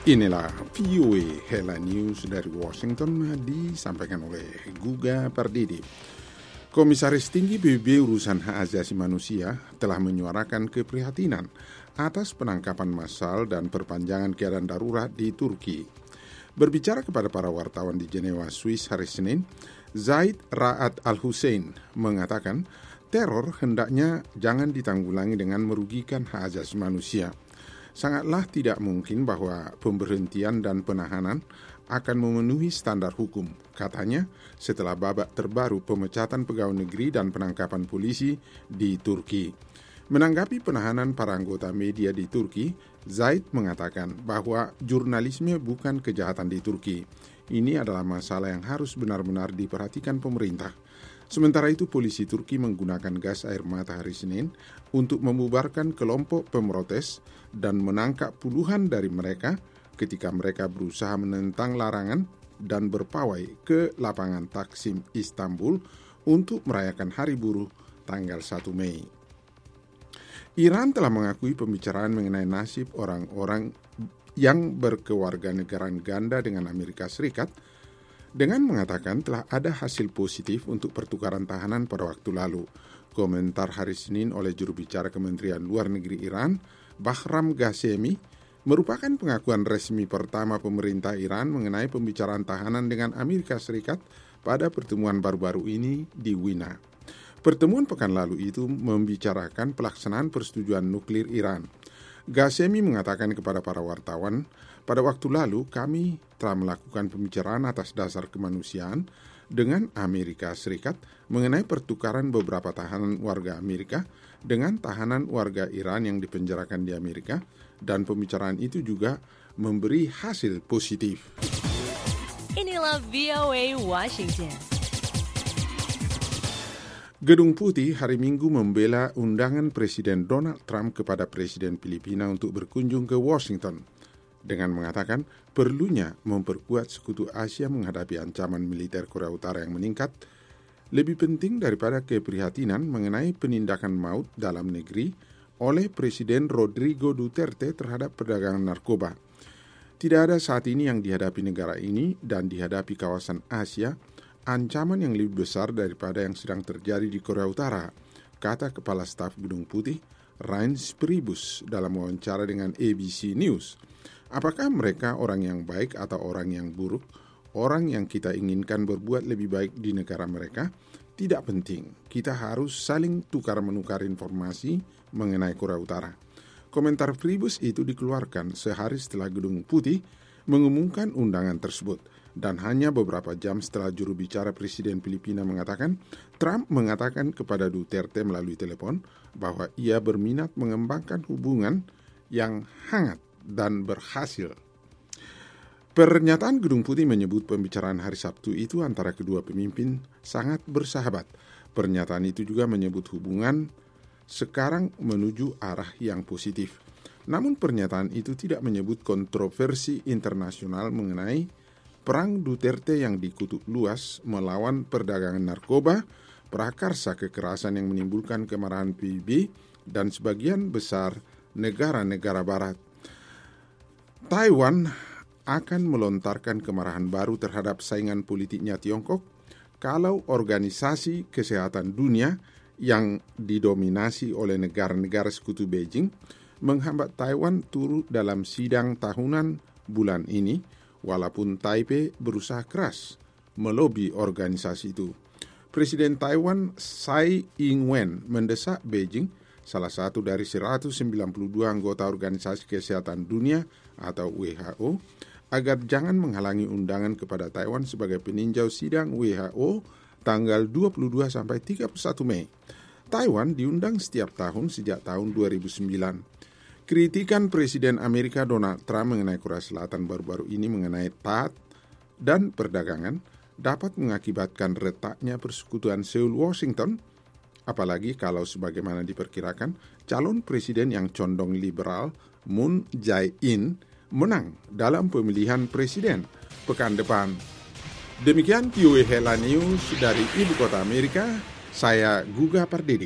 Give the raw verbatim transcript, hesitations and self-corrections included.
Inilah V O A Headline News dari Washington disampaikan oleh Guga Pardidi. Komisaris Tinggi P B B Urusan Hak Asasi Manusia telah menyuarakan keprihatinan atas penangkapan massal dan perpanjangan keadaan darurat di Turki. Berbicara kepada para wartawan di Jenewa, Swiss hari Senin, Zaid Ra'ad Al-Hussein mengatakan teror hendaknya jangan ditanggulangi dengan merugikan hak asasi manusia. Sangatlah tidak mungkin bahwa pemberhentian dan penahanan akan memenuhi standar hukum, katanya setelah babak terbaru pemecatan pegawai negeri dan penangkapan polisi di Turki. Menanggapi penahanan para anggota media di Turki, Zaid mengatakan bahwa jurnalisme bukan kejahatan di Turki. Ini adalah masalah yang harus benar-benar diperhatikan pemerintah. Sementara itu, polisi Turki menggunakan gas air mata hari Senin untuk membubarkan kelompok pemrotes dan menangkap puluhan dari mereka ketika mereka berusaha menentang larangan dan berpawai ke lapangan Taksim, Istanbul untuk merayakan Hari Buruh tanggal satu Mei. Iran telah mengakui pembicaraan mengenai nasib orang-orang yang berkewarganegaraan ganda dengan Amerika Serikat dengan mengatakan telah ada hasil positif untuk pertukaran tahanan pada waktu lalu. Komentar hari Senin oleh juru bicara Kementerian Luar Negeri Iran, Bahram Ghasemi, merupakan pengakuan resmi pertama pemerintah Iran mengenai pembicaraan tahanan dengan Amerika Serikat pada pertemuan baru-baru ini di Wina. Pertemuan pekan lalu itu membicarakan pelaksanaan persetujuan nuklir Iran. Ghasemi mengatakan kepada para wartawan, pada waktu lalu kami telah melakukan pembicaraan atas dasar kemanusiaan dengan Amerika Serikat mengenai pertukaran beberapa tahanan warga Amerika dengan tahanan warga Iran yang dipenjarakan di Amerika, dan pembicaraan itu juga memberi hasil positif. Inilah V O A Washington. Gedung Putih hari Minggu membela undangan Presiden Donald Trump kepada Presiden Filipina untuk berkunjung ke Washington dengan mengatakan perlunya memperkuat sekutu Asia menghadapi ancaman militer Korea Utara yang meningkat lebih penting daripada keprihatinan mengenai penindakan maut dalam negeri oleh Presiden Rodrigo Duterte terhadap perdagangan narkoba. Tidak ada saat ini yang dihadapi negara ini dan dihadapi kawasan Asia ancaman yang lebih besar daripada yang sedang terjadi di Korea Utara, kata Kepala Staf Gedung Putih Reince Priebus dalam wawancara dengan A B C News. Apakah mereka orang yang baik atau orang yang buruk? Orang yang kita inginkan berbuat lebih baik di negara mereka? Tidak penting. Kita harus saling tukar-menukar informasi mengenai Korea Utara. Komentar Priebus itu dikeluarkan sehari setelah Gedung Putih mengumumkan undangan tersebut. Dan hanya beberapa jam setelah juru bicara Presiden Filipina mengatakan, Trump mengatakan kepada Duterte melalui telepon bahwa ia berminat mengembangkan hubungan yang hangat dan berhasil. Pernyataan Gedung Putih menyebut pembicaraan hari Sabtu itu antara kedua pemimpin sangat bersahabat. Pernyataan itu juga menyebut hubungan sekarang menuju arah yang positif. Namun pernyataan itu tidak menyebut kontroversi internasional mengenai perang Duterte yang dikutuk luas melawan perdagangan narkoba, prakarsa kekerasan yang menimbulkan kemarahan P B B, dan sebagian besar negara-negara barat. Taiwan akan melontarkan kemarahan baru terhadap saingan politiknya Tiongkok kalau Organisasi Kesehatan Dunia yang didominasi oleh negara-negara sekutu Beijing menghambat Taiwan turut dalam sidang tahunan bulan ini, walaupun Taipei berusaha keras melobi organisasi itu. Presiden Taiwan Tsai Ing-wen mendesak Beijing, salah satu dari seratus sembilan puluh dua anggota Organisasi Kesehatan Dunia atau W H O, agar jangan menghalangi undangan kepada Taiwan sebagai peninjau sidang W H O tanggal dua puluh dua sampai tiga puluh satu Mei. Taiwan diundang setiap tahun sejak tahun dua ribu sembilan. Kritikan Presiden Amerika Donald Trump mengenai Korea Selatan baru-baru ini mengenai T A A D dan perdagangan dapat mengakibatkan retaknya persekutuan Seoul-Washington, apalagi kalau sebagaimana diperkirakan calon presiden yang condong liberal Moon Jae-in menang dalam pemilihan presiden pekan depan. Demikian V O A Headline News dari Ibu Kota Amerika, saya Guga Pardidi.